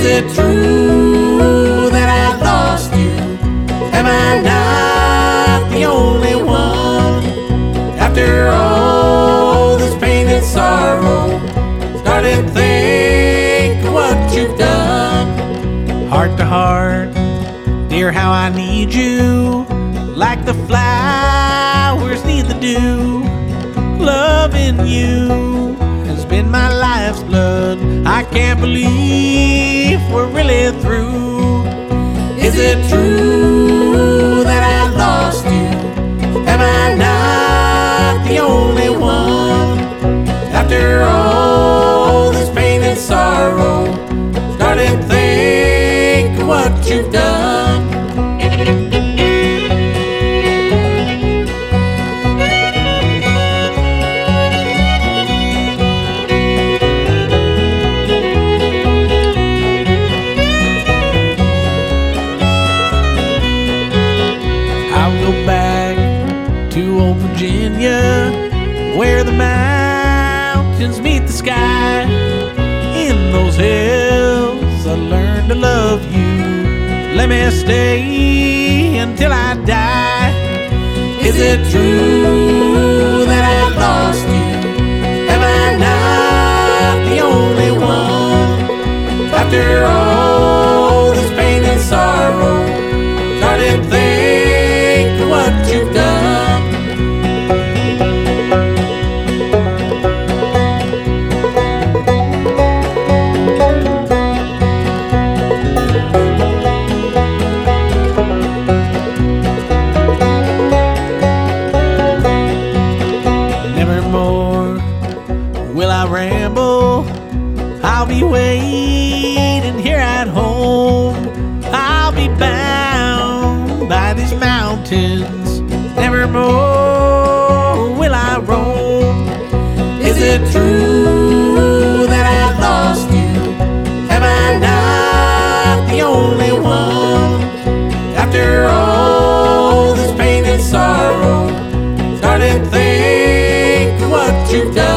Is it true that I lost you? Am I not the only one? After all this pain and sorrow, started to think of what you've done. Heart to heart, dear, how I need you, like the flowers need the dew. Loving you has been my life's blood. I can't believe we're really through. Is it true that I lost you? Am I not the only one? After all this pain and sorrow, started to think of what you've done. I'll go back to old Virginia, where the mountains meet the sky. In those hills I learned to love you. Let me stay until I die. Is it true that I lost you? Am I not the only one? After all this pain and sorrow, started to think of what you've done. Nevermore will I ramble, I'll be waiting here at home. I'll be bound by these mountains, nevermore will I roam. Is it true that I lost you? Am I not the only one? After all this pain and sorrow, started to think of what you've done.